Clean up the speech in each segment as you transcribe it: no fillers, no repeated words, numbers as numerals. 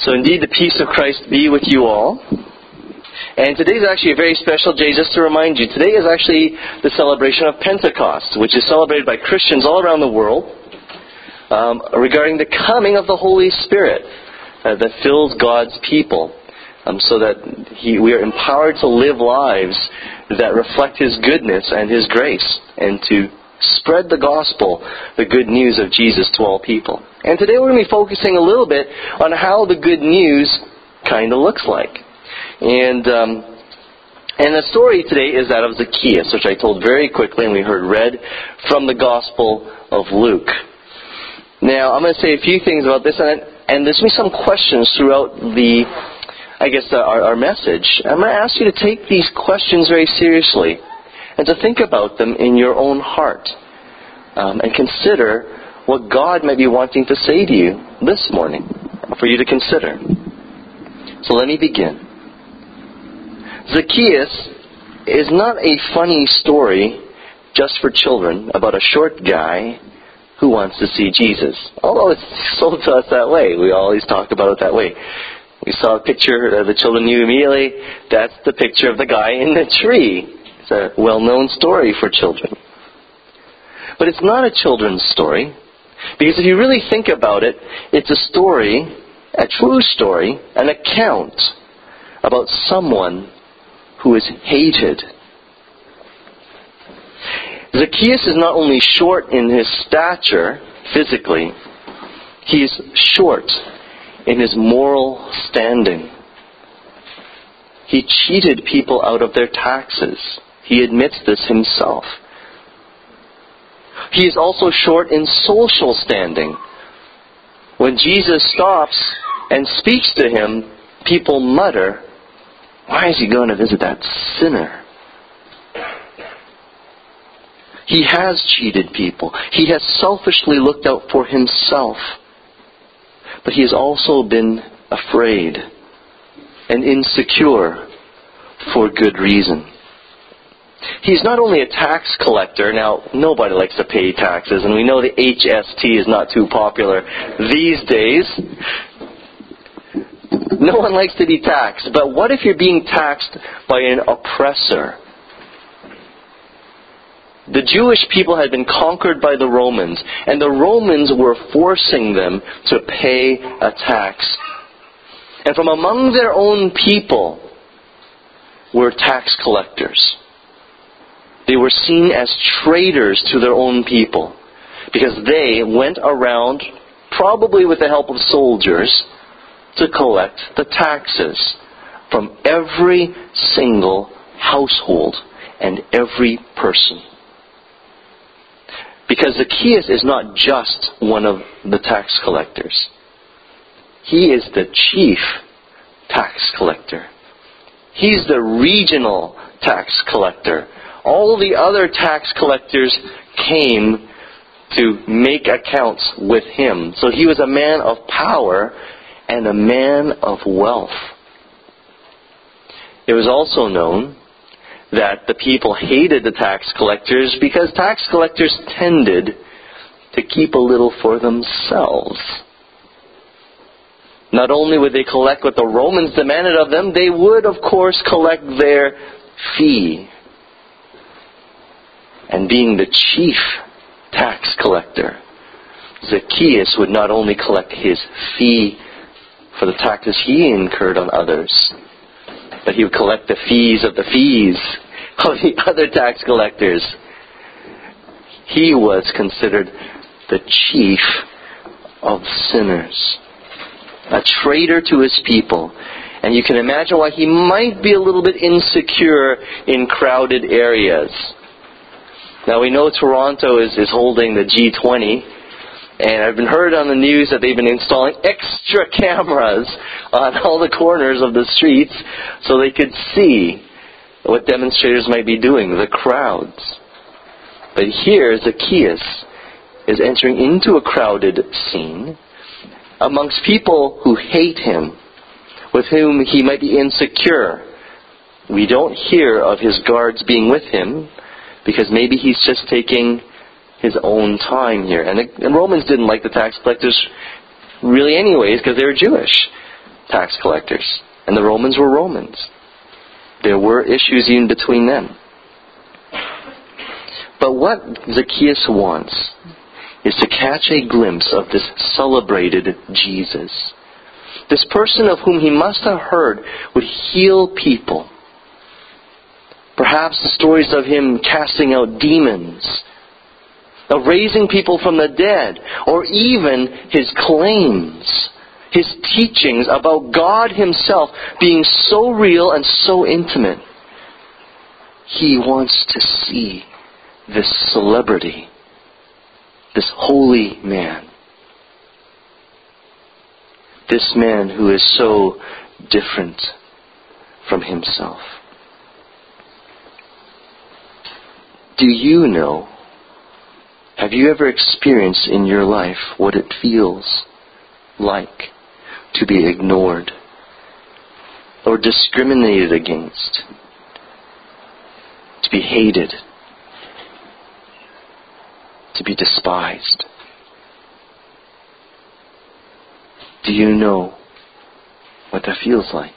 So indeed, the peace of Christ be with you all. And today is actually a very special day, just to remind you. Today is actually the celebration of Pentecost, which is celebrated by Christians all around the world regarding the coming of the Holy Spirit that fills God's people, so that we are empowered to live lives that reflect His goodness and His grace, and to spread the gospel, the good news of Jesus to all people. And today we're going to be focusing a little bit on how the good news kind of looks like. And the story today is that of Zacchaeus, which I told very quickly and we heard read from the Gospel of Luke. Now, I'm going to say a few things about this, and there's going to be some questions throughout our message. I'm going to ask you to take these questions very seriously and to think about them in your own heart, and consider what God might be wanting to say to you this morning for you to consider. So let me begin. Zacchaeus is not a funny story just for children about a short guy who wants to see Jesus. Although it's sold to us that way. We always talk about it that way. We saw a picture, the children knew immediately, that's the picture of the guy in the tree. It's a well-known story for children. But it's not a children's story, because if you really think about it, it's a story, a true story, an account about someone who is hated. Zacchaeus is not only short in his stature, physically, he is short in his moral standing. He cheated people out of their taxes. He admits this himself. He is also short in social standing. When Jesus stops and speaks to him, people mutter, "Why is he going to visit that sinner?" He has cheated people. He has selfishly looked out for himself. But he has also been afraid and insecure for good reason. He's not only a tax collector. Now, nobody likes to pay taxes, and we know the HST is not too popular these days. No one likes to be taxed. But what if you're being taxed by an oppressor? The Jewish people had been conquered by the Romans, and the Romans were forcing them to pay a tax. And from among their own people were tax collectors. They were seen as traitors to their own people, because they went around, probably with the help of soldiers, to collect the taxes from every single household and every person. Because Zacchaeus is not just one of the tax collectors. He is the chief tax collector. He's the regional tax collector. All the other tax collectors came to make accounts with him. So he was a man of power and a man of wealth. It was also known that the people hated the tax collectors because tax collectors tended to keep a little for themselves. Not only would they collect what the Romans demanded of them, they would, of course, collect their fee. And being the chief tax collector, Zacchaeus would not only collect his fee for the taxes he incurred on others, but he would collect the fees of the other tax collectors. He was considered the chief of sinners, a traitor to his people. And you can imagine why he might be a little bit insecure in crowded areas. Now we know Toronto is holding the G20. And I've been heard on the news that they've been installing extra cameras on all the corners of the streets so they could see what demonstrators might be doing, the crowds. But here, Zacchaeus is entering into a crowded scene amongst people who hate him, with whom he might be insecure. We don't hear of his guards being with him because maybe he's just taking his own time here. And Romans didn't like the tax collectors really anyways because they were Jewish. tax collectors. And the Romans were Romans. There were issues even between them. But what Zacchaeus wants is to catch a glimpse of this celebrated Jesus. This person of whom he must have heard would heal people. Perhaps the stories of him casting out demons, of raising people from the dead, or even his claims, his teachings about God himself being so real and so intimate. He wants to see this celebrity, this holy man. This man who is so different from himself. Do you know, have you ever experienced in your life what it feels like to be ignored or discriminated against, to be hated, to be despised? Do you know what that feels like?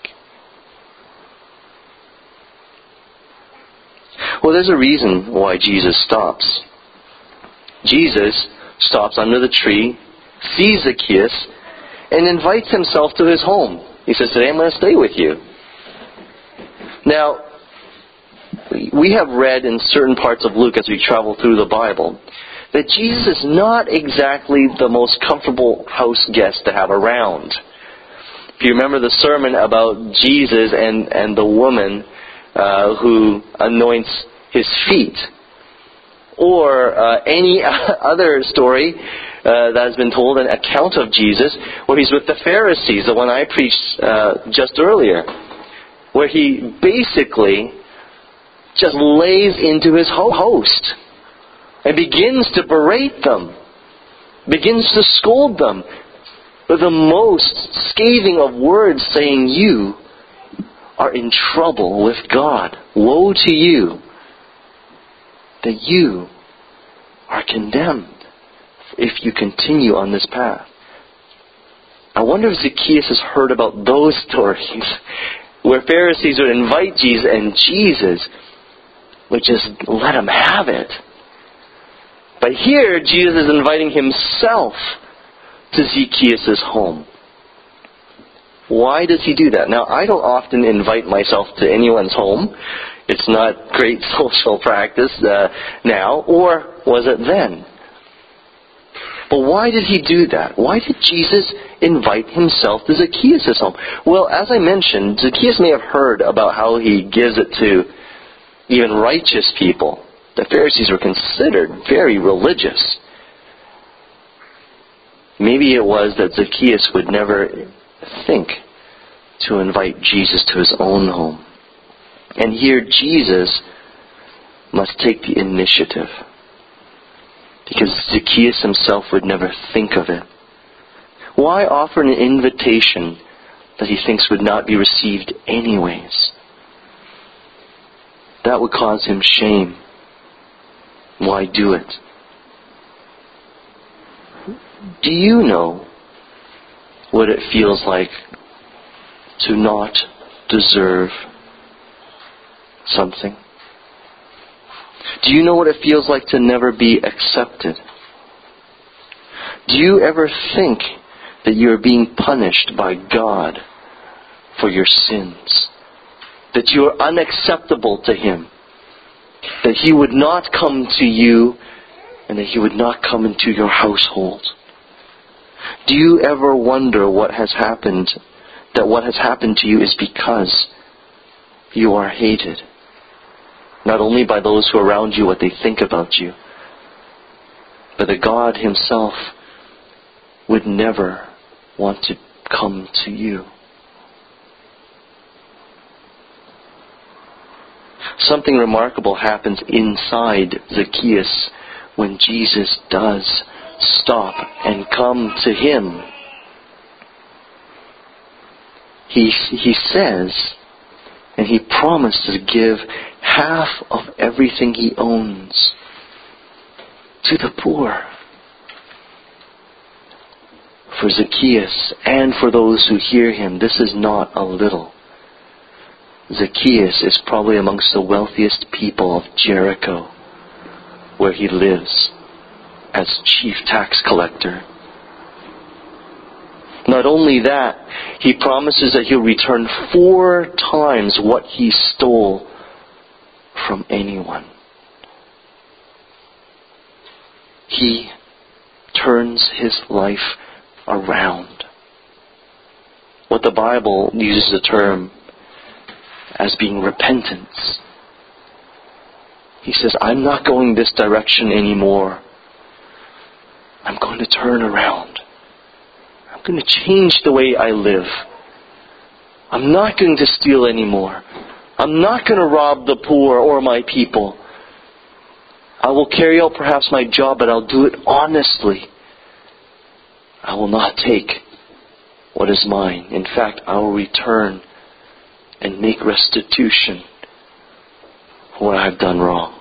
Well, there's a reason why Jesus stops. Jesus stops under the tree, sees Zacchaeus, and invites himself to his home. He says, "Today I'm going to stay with you." Now, we have read in certain parts of Luke as we travel through the Bible that Jesus is not exactly the most comfortable house guest to have around. If you remember the sermon about Jesus and the woman who anoints his feet, or any other story that has been told, an account of Jesus, where he's with the Pharisees, the one I preached just earlier, where he basically just lays into his host and begins to berate them, begins to scold them with the most scathing of words, saying, "You are in trouble with God. Woe to you that you are condemned if you continue on this path." I wonder if Zacchaeus has heard about those stories where Pharisees would invite Jesus and Jesus would just let him have it. But here, Jesus is inviting himself to Zacchaeus' home. Why does he do that? Now, I don't often invite myself to anyone's home. It's not great social practice now, or was it then? But why did he do that? Why did Jesus invite himself to Zacchaeus' home? Well, as I mentioned, Zacchaeus may have heard about how he gives it to even righteous people. The Pharisees were considered very religious. Maybe it was that Zacchaeus would never think to invite Jesus to his own home. And here Jesus must take the initiative, because Zacchaeus himself would never think of it. Why offer an invitation that he thinks would not be received anyways? That would cause him shame. Why do it? Do you know what it feels like to not deserve something? Do you know what it feels like to never be accepted? Do you ever think that you are being punished by God for your sins? That you are unacceptable to Him? That He would not come to you and that He would not come into your household? Do you ever wonder what has happened? That what has happened to you is because you are hated. Not only by those who are around you, what they think about you, but that God Himself would never want to come to you. Something remarkable happens inside Zacchaeus when Jesus does stop and come to him. He says, and he promised to give half of everything he owns to the poor. for Zacchaeus and for those who hear him, this is not a little. Zacchaeus is probably amongst the wealthiest people of Jericho, where he lives as chief tax collector. Not only that, he promises that he'll return 4 times what he stole from anyone. He turns his life around. What the Bible uses the term as being repentance. He says, I'm not going this direction anymore. I'm going to turn around. I'm going to change the way I live. I'm not going to steal anymore. I'm not going to rob the poor or my people. I will carry out perhaps my job, but I'll do it honestly. I will not take what is mine. In fact, I will return and make restitution for what I've done wrong.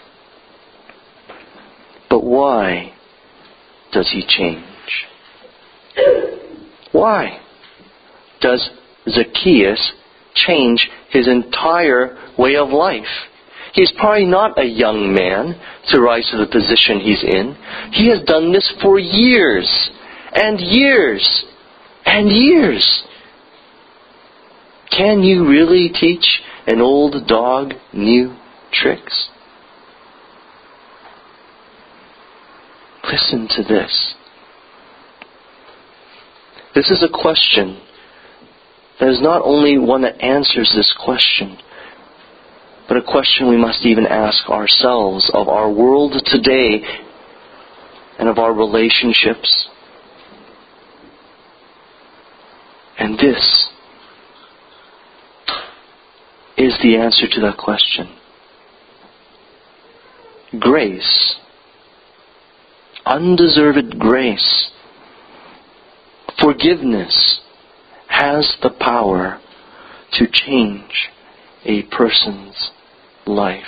But why does he change? Why does Zacchaeus change his entire way of life? He's probably not a young man to rise to the position he's in. He has done this for years and years and years. Can you really teach an old dog new tricks? Listen to this. This is a question that is not only one that answers this question, but a question we must even ask ourselves of our world today and of our relationships. And this is the answer to that question. Grace, undeserved grace, forgiveness has the power to change a person's life.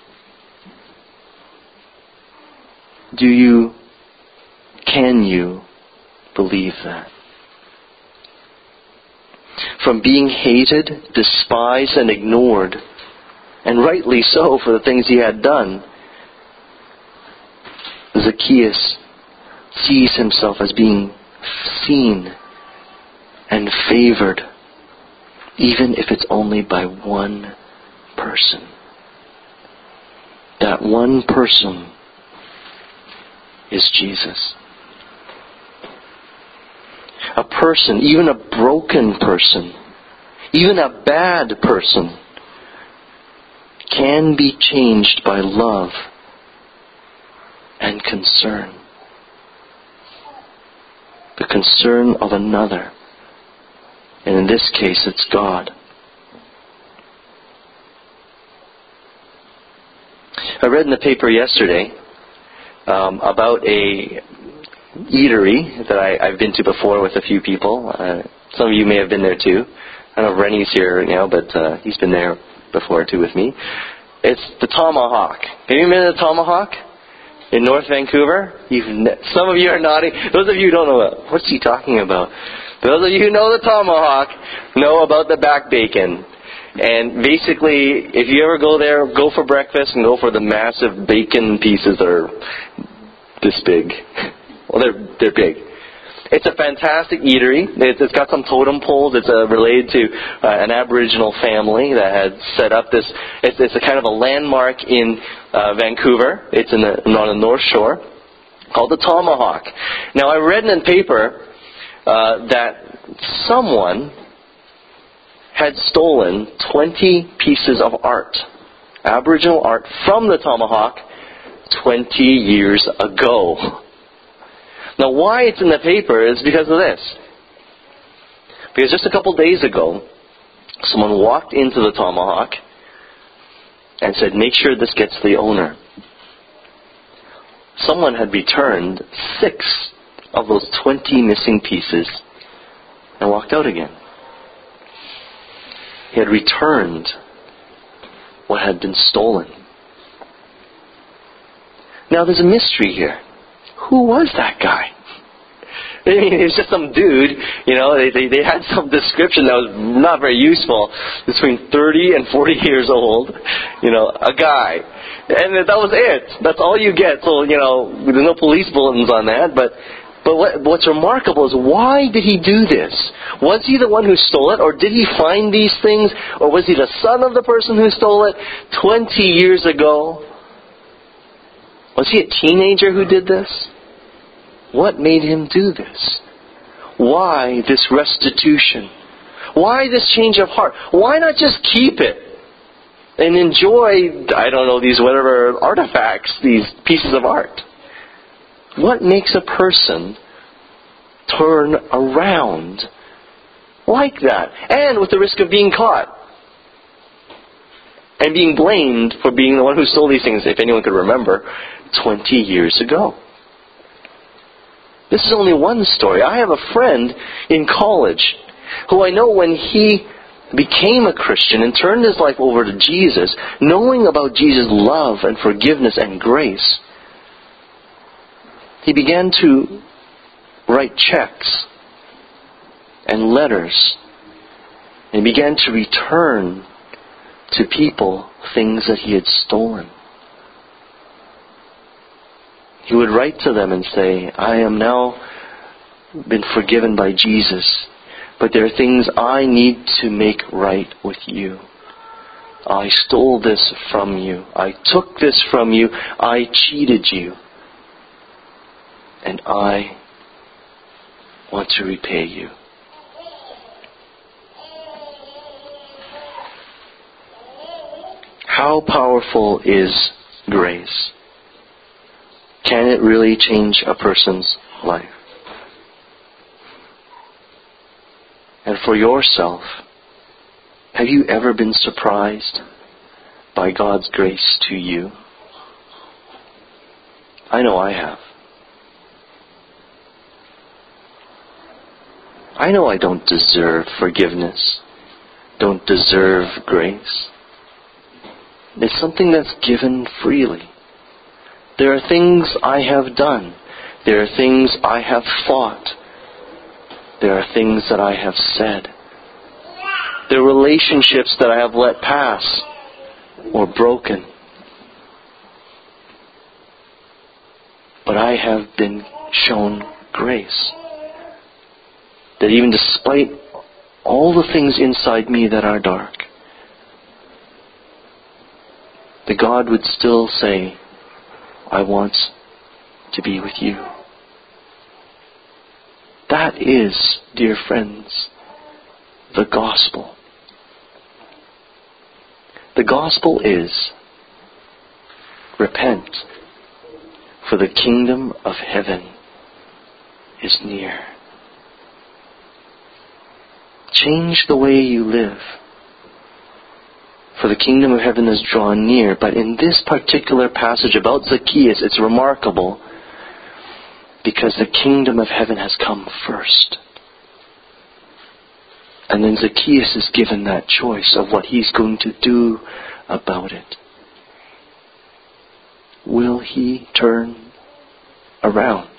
Can you believe that? From being hated, despised, and ignored, and rightly so for the things he had done, Zacchaeus sees himself as being seen and favored, even if it's only by one person. That one person is Jesus. A person, even a broken person, even a bad person, can be changed by love and concern. The concern of another. And in this case, it's God. I read in the paper yesterday about a eatery that I've been to before with a few people. Some of you may have been there too. I don't know if Rennie's here right now, but he's been there before too with me. It's the Tomahawk. Have you been to the Tomahawk in North Vancouver? Some of you are nodding. Those of you who don't know, what's he talking about? Those of you who know the Tomahawk know about the back bacon. And basically, if you ever go there, go for breakfast and go for the massive bacon pieces that are this big. Well, they're big. It's a fantastic eatery. It's got some totem poles. It's related to an Aboriginal family that had set up this. It's a kind of a landmark in Vancouver. It's on the North Shore, called the Tomahawk. Now, I read in the paper that someone had stolen 20 pieces of art, Aboriginal art, from the Tomahawk 20 years ago. Now, why it's in the paper is because of this. Because just a couple days ago, someone walked into the Tomahawk and said, make sure this gets to the owner. Someone had returned 6 of those 20 missing pieces and walked out again. He had returned what had been stolen. Now there's a mystery here. Who was that guy? I mean, he was just some dude, they had some description that was not very useful, between 30 and 40 years old, a guy. And that was it. That's all you get. So, there's no police bulletins on that, but what's remarkable is, why did he do this? Was he the one who stole it, or did he find these things, or was he the son of the person who stole it 20 years ago? Was he a teenager who did this? What made him do this? Why this restitution? Why this change of heart? Why not just keep it and enjoy, these whatever artifacts, these pieces of art? What makes a person turn around like that? And with the risk of being caught and being blamed for being the one who stole these things, if anyone could remember, 20 years ago. This is only one story. I have a friend in college who I know, when he became a Christian and turned his life over to Jesus, knowing about Jesus' love and forgiveness and grace, he began to write checks and letters and began to return to people things that he had stolen. He would write to them and say, I am now been forgiven by Jesus, but there are things I need to make right with you. I stole this from you. I took this from you. I cheated you. And I want to repay you. How powerful is grace? Can it really change a person's life? And for yourself, have you ever been surprised by God's grace to you? I know I have. I know I don't deserve forgiveness, don't deserve grace. It's something that's given freely. There are things I have done. There are things I have thought. There are things that I have said. There are relationships that I have let pass or broken. But I have been shown grace. That even despite all the things inside me that are dark, that God would still say, I want to be with you. That is, dear friends, the gospel. The gospel is, repent, for the kingdom of heaven is near. Change the way you live, for the kingdom of heaven is drawn near. But in this particular passage about Zacchaeus, it's remarkable because the kingdom of heaven has come first. And then Zacchaeus is given that choice of what he's going to do about it. Will he turn around?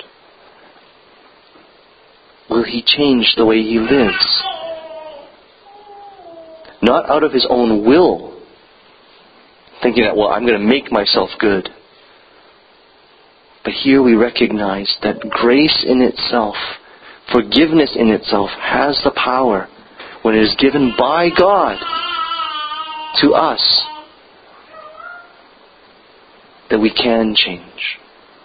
Will he change the way he lives? Not out of his own will, thinking that, I'm going to make myself good. But here we recognize that grace in itself, forgiveness in itself, has the power, when it is given by God to us, that we can change.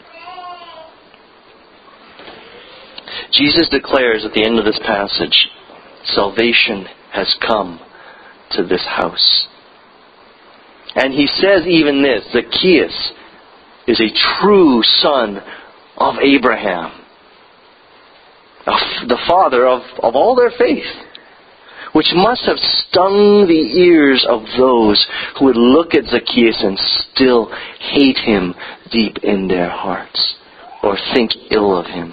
Jesus declares at the end of this passage, salvation has come to this house. And he says even this, Zacchaeus is a true son of Abraham, the father of all their faith, which must have stung the ears of those who would look at Zacchaeus and still hate him deep in their hearts or think ill of him.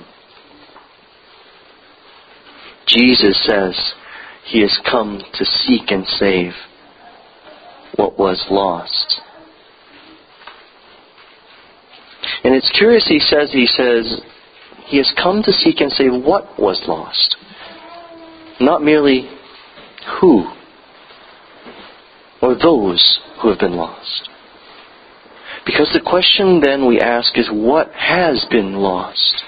Jesus says he has come to seek and save what was lost. And it's curious, he says, He has come to seek and save what was lost. Not merely who or those who have been lost. Because the question then we ask is, what has been lost?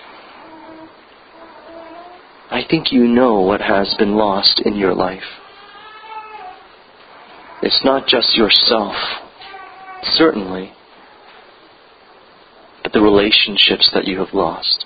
I think you know what has been lost in your life. It's not just yourself, certainly, but the relationships that you have lost.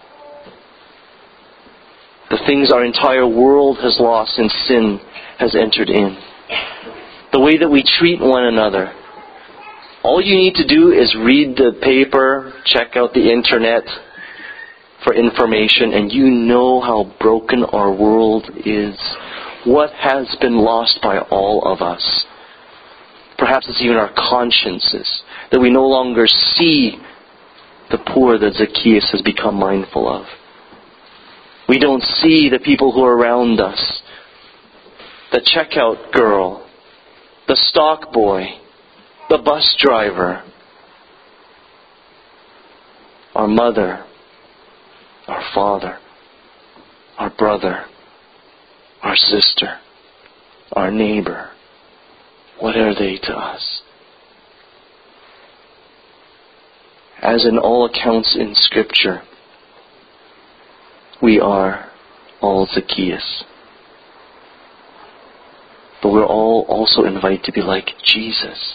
The things our entire world has lost and sin has entered in. The way that we treat one another. All you need to do is read the paper, check out the internet for information, and you know how broken our world is. What has been lost by all of us? Perhaps it's even our consciences, that we no longer see the poor that Zacchaeus has become mindful of. We don't see the people who are around us. The checkout girl, the stock boy, the bus driver, our mother, our father, our brother, our sister, our neighbor. What are they to us? As in all accounts in Scripture, we are all Zacchaeus. But we're all also invited to be like Jesus.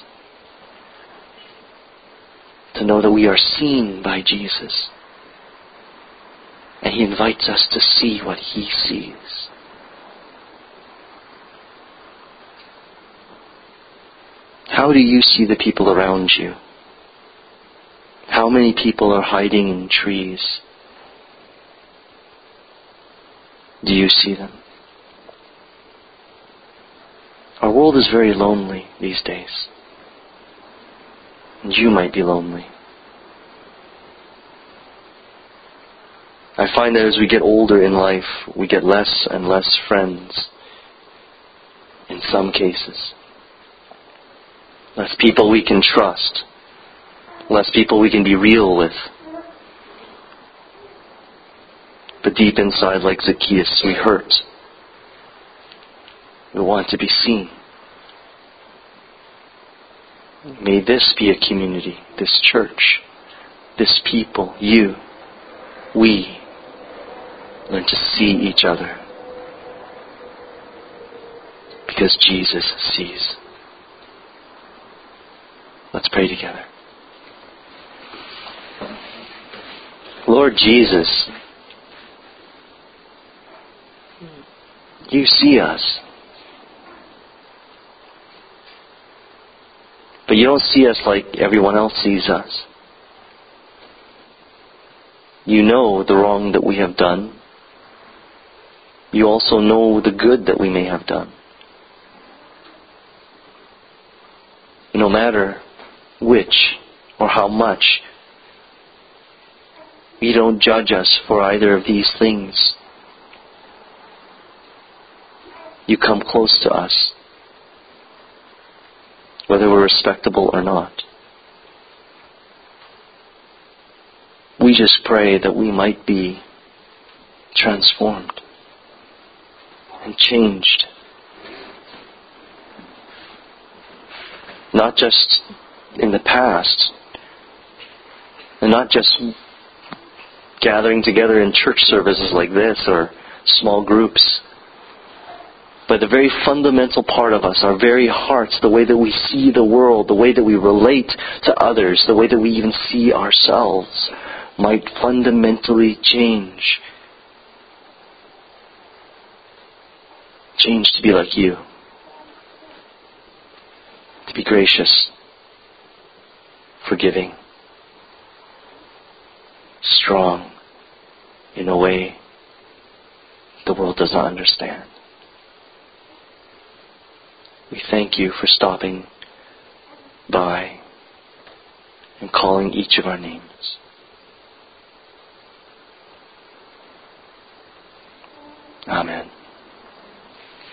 To know that we are seen by Jesus. And He invites us to see what He sees. How do you see the people around you? How many people are hiding in trees? Do you see them? Our world is very lonely these days. And you might be lonely. I find that as we get older in life, we get less and less friends. In some cases. Less people we can trust. Less people we can be real with. But deep inside, like Zacchaeus, we hurt. We want to be seen. May this be a community, this church, this people, you, we, learn to see each other. Because Jesus sees. Let's pray together. Lord Jesus, you see us. But you don't see us like everyone else sees us. You know the wrong that we have done. You also know the good that we may have done. No matter which or how much, you don't judge us for either of these things. You come close to us, whether we're respectable or not. We just pray that we might be transformed and changed. Not just in the past, and not just gathering together in church services like this or small groups, but the very fundamental part of us, our very hearts, the way that we see the world, the way that we relate to others, the way that we even see ourselves, might fundamentally change. Change to be like you. To be gracious, forgiving, strong in a way the world does not understand. We thank you for stopping by and calling each of our names. Amen.